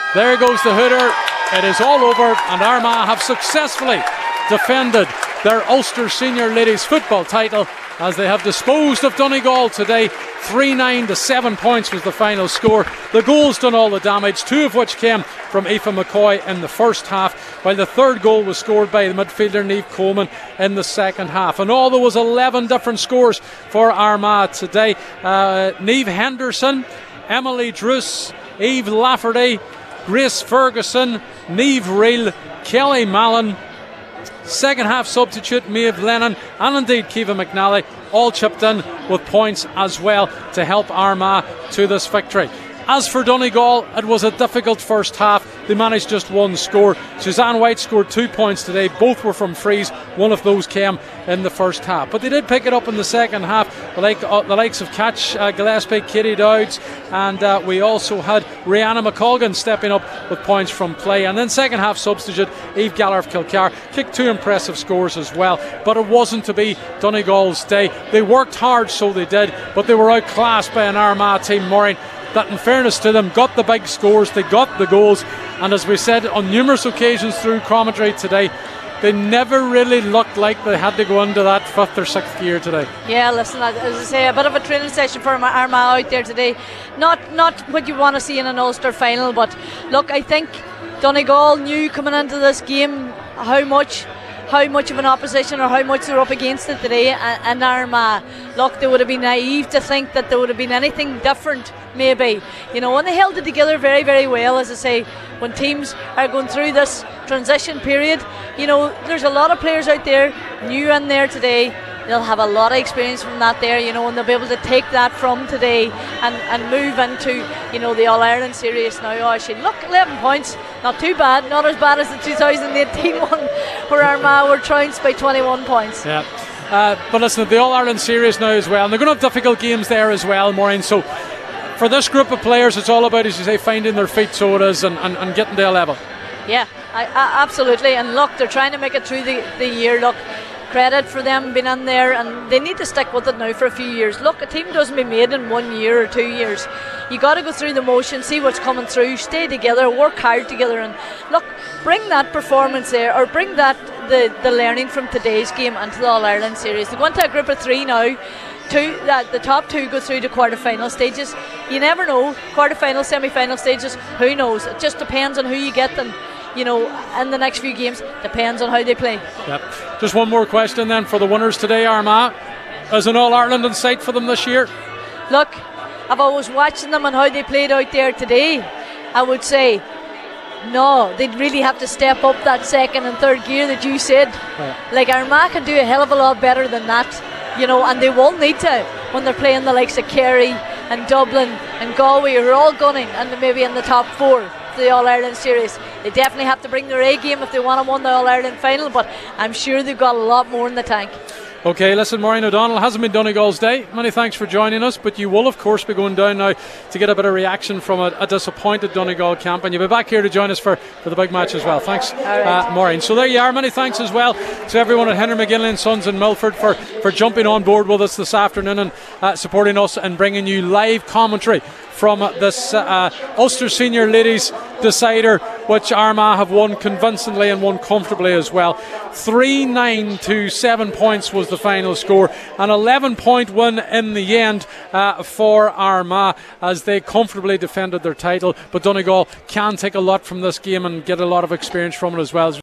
There goes the hooter. It is all over, and Armagh have successfully defended their Ulster Senior Ladies football title as they have disposed of Donegal today. 3-9 to 7 points was the final score. The goals done all the damage, two of which came from Aoife McCoy in the first half, while the third goal was scored by the midfielder Niamh Coleman in the second half. And all there was 11 different scores for Armagh today. Niamh Henderson, Emily Druce, Eve Lafferty, Grace Ferguson, Niamh Reel, Kelly Mallon, second half substitute Maeve Lennon, and indeed Kiva McNally all chipped in with points as well to help Armagh to this victory. As for Donegal, it was a difficult first half. They managed just one score. Suzanne White scored 2 points today. Both were from frees. One of those came in the first half. But they did pick it up in the second half. The likes of Catch Gillespie, Katie Dowds, and we also had Rihanna McColgan stepping up with points from play. And then second half substitute Eve Galler of Kilcar kicked 2 impressive scores as well. But it wasn't to be Donegal's day. They worked hard, so they did, but they were outclassed by an Armagh team, Maureen, that in fairness to them got the big scores, they got the goals, and as we said on numerous occasions through commentary today, they never really looked like they had to go into that 5th or 6th gear today. Yeah, listen, as I say, a bit of a training session for Armagh out there today. Not what you want to see in an Ulster final, but look, I think Donegal knew coming into this game how much of an opposition or how much they were up against it today, and Armagh, look, they would have been naive to think that there would have been anything different, maybe, you know, and they held it together very, very well. As I say, when teams are going through this transition period, you know, there's a lot of players out there new in there today. They'll have a lot of experience from that there, you know, and they'll be able to take that from today and move into, you know, the All-Ireland series now. Oh, actually, look, 11 points, not too bad, not as bad as the 2018 one where Armagh were trounced by 21 points. Yeah. But listen, the All-Ireland series now as well, and they're going to have difficult games there as well, Maureen. So for this group of players, it's all about, as you say, finding their feet, so it is, and getting to a level. Yeah, absolutely. And look, they're trying to make it through the year. Look, credit for them being in there, and they need to stick with it now for a few years. Look, a team doesn't be made in 1 year or 2 years. You got to go through the motion, see what's coming through, stay together, work hard together, and look, bring that performance there, or bring that the learning from today's game into the All-Ireland series. They go into a group of 3 now. The top 2 go through to quarter-final stages. You never know, quarter-final, semi-final stages, who knows? It just depends on who you get them, you know, in the next few games. Depends on how they play. Yep. Just one more question then for the winners today, Armagh. Is an All-Ireland in sight for them this year? Look, if I was watching them and how they played out there today, I would say no, they'd really have to step up that second and third gear that you said. Yeah. Like, Armagh can do a hell of a lot better than that, you know, and they won't need to when they're playing the likes of Kerry and Dublin and Galway, who are all gunning and maybe in the top 4 for the All-Ireland series. They definitely have to bring their A game if they want to win the All-Ireland final, but I'm sure they've got a lot more in the tank. Okay, listen, Maureen O'Donnell, it hasn't been Donegal's day. Many thanks for joining us, but you will of course be going down now to get a bit of reaction from a disappointed Donegal camp, and you'll be back here to join us for the big match as well. Thanks, Maureen. So there you are. Many thanks as well to everyone at Henry McGinley and Sons in Milford for jumping on board with us this afternoon and supporting us and bringing you live commentary from this Ulster Senior Ladies decider, which Armagh have won convincingly and won comfortably as well. 3-9 to 7 points was the final score, an 11-point win in the end for Armagh as they comfortably defended their title. But Donegal can take a lot from this game and get a lot of experience from it as well.